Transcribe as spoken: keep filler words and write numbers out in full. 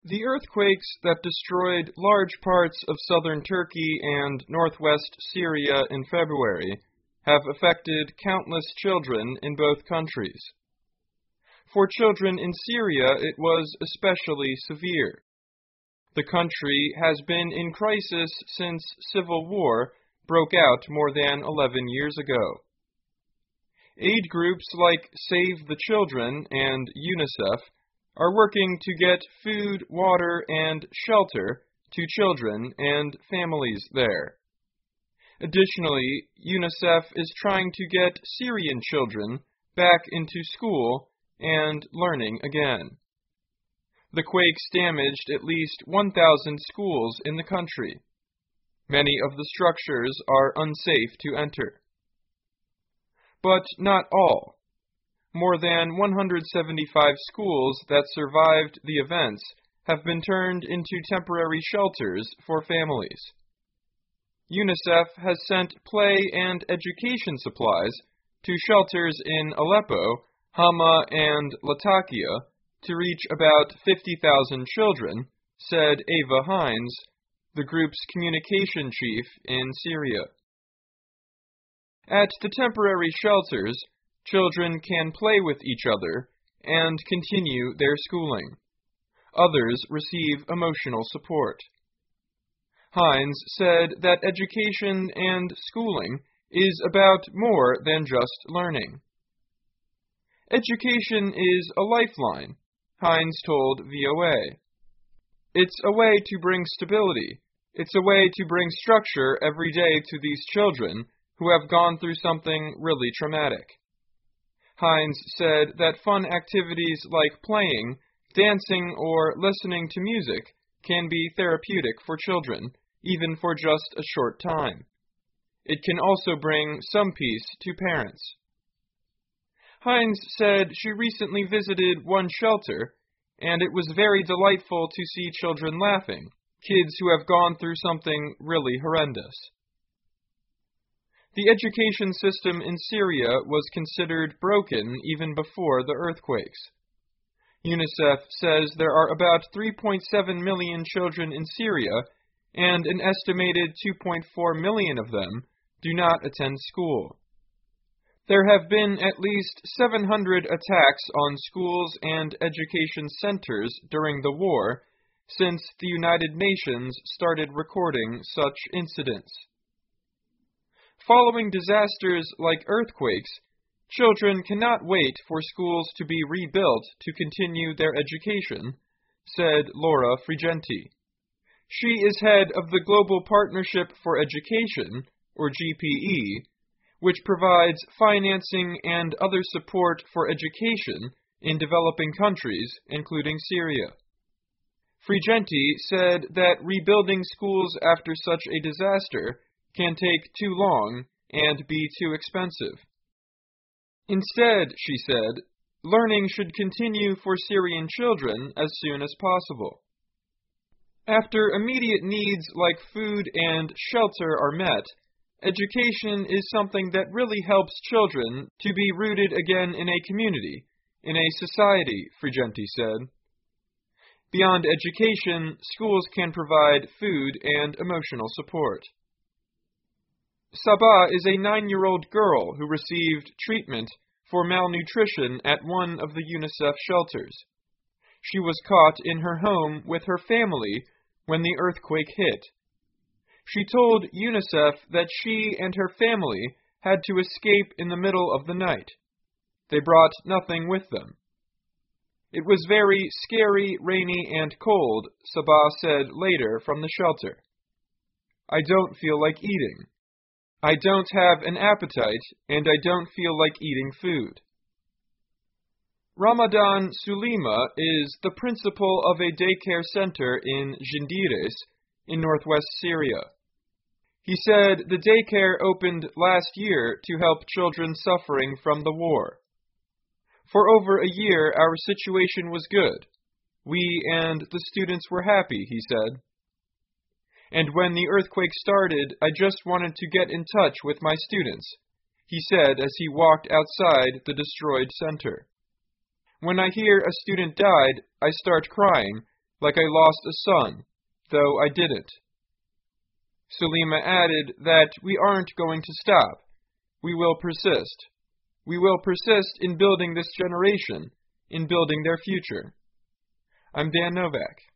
The earthquakes that destroyed large parts of southern Turkey and northwest Syria in February have affected countless children in both countries. For children in Syria, it was especially severe. The country has been in crisis since civil war broke out more than eleven years ago. Aid groups like Save the Children and UNICEF are working to get food, water, and shelter to children and families there. Additionally, UNICEF is trying to get Syrian children back into school and learning again. The quakes damaged at least one thousand schools in the country. Many of the structures are unsafe to enter. But not all. More than one hundred seventy-five schools that survived the events have been turned into temporary shelters for families. UNICEF has sent play and education supplies to shelters in Aleppo, Hama, and Latakia to reach about fifty thousand children, said Eva Hines, the group's communication chief in Syria. At the temporary shelters, children can play with each other and continue their schooling. Others receive emotional support. Hines said that education and schooling is about more than just learning. Education is a lifeline, Hines told V O A. It's a way to bring stability. It's a way to bring structure every day to these children who have gone through something really traumatic. Hines said that fun activities like playing, dancing, or listening to music can be therapeutic for children, even for just a short time. It can also bring some peace to parents. Hines said she recently visited one shelter, and it was very delightful to see children laughing, kids who have gone through something really horrendous. The education system in Syria was considered broken even before the earthquakes. UNICEF says there are about three point seven million children in Syria, and an estimated two point four million of them do not attend school. There have been at least seven hundred attacks on schools and education centers during the war since the United Nations started recording such incidents. Following disasters like earthquakes, children cannot wait for schools to be rebuilt to continue their education, said Laura Frigenti. She is head of the Global Partnership for Education, or G P E, which provides financing and other support for education in developing countries, including Syria. Frigenti said that rebuilding schools after such a disaster can take too long and be too expensive. Instead, she said, learning should continue for Syrian children as soon as possible. After immediate needs like food and shelter are met, education is something that really helps children to be rooted again in a community, in a society, Frigenti said. Beyond education, schools can provide food and emotional support. Sabah is a nine-year-old girl who received treatment for malnutrition at one of the UNICEF shelters. She was caught in her home with her family when the earthquake hit. She told UNICEF that she and her family had to escape in the middle of the night. They brought nothing with them. It was very scary, rainy, and cold, Sabah said later from the shelter. I don't feel like eating. I don't have an appetite, and I don't feel like eating food. Ramadan Sulima is the principal of a daycare center in Jindires, in northwest Syria. He said the daycare opened last year to help children suffering from the war. For over a year, our situation was good. We and the students were happy, he said. And when the earthquake started, I just wanted to get in touch with my students, he said as he walked outside the destroyed center. When I hear a student died, I start crying, like I lost a son, though I didn't. Sulima added that we aren't going to stop. We will persist. We will persist in building this generation, in building their future. I'm Dan Novak.